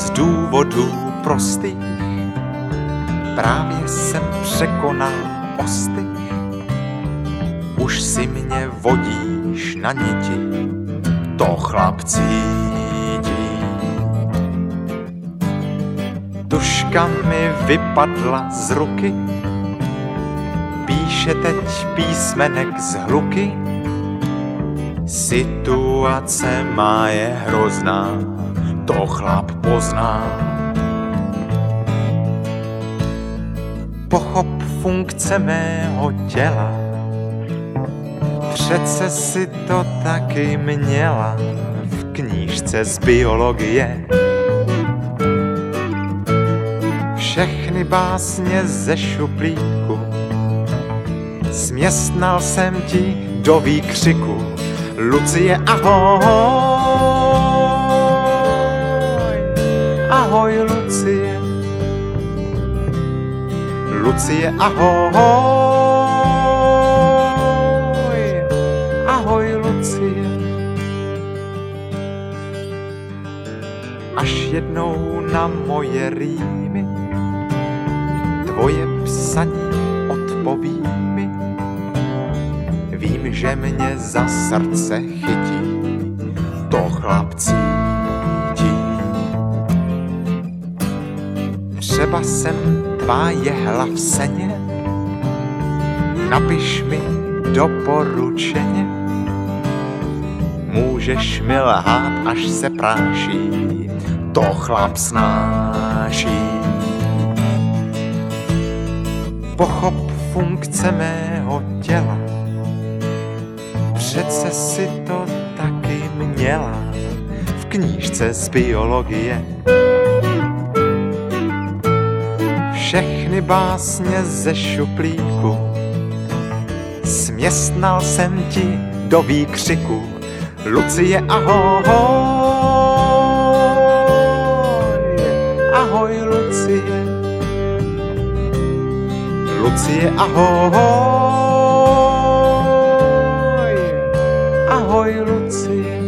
z důvodů prostých. Právě jsem překonal ostych, už si mě vodíš na niti, to chlap cítí. Tužka mi vypadla z ruky, píše teď písmenek z hluky. Situace má je hrozná, to chlap pozná. Pochop funkce mého těla, přece si to taky měla v knížce z biologie. Všechny básně ze šuplíku směstnal jsem ti do výkřiku. Lucie, ahoj, ahoj Lucie, Lucie, ahoj, ahoj Lucie. Až jednou na moje rýmy tvoje psaní odpoví mi, vím, že mě za srdce chytí, to chlap cítí. Třeba jsem tvá jehla v seně, napiš mi doporučeně, můžeš mi lhát, až se práší, to chlap snáší. Pochop funkce mého těla, přece si to taky měla v knížce z biologie. Všechny básně ze šuplíku směstnal jsem ti do výkřiku. Lucie, ahoj, ahoj Lucie, Lucie, ahoj, ahoj Lucie.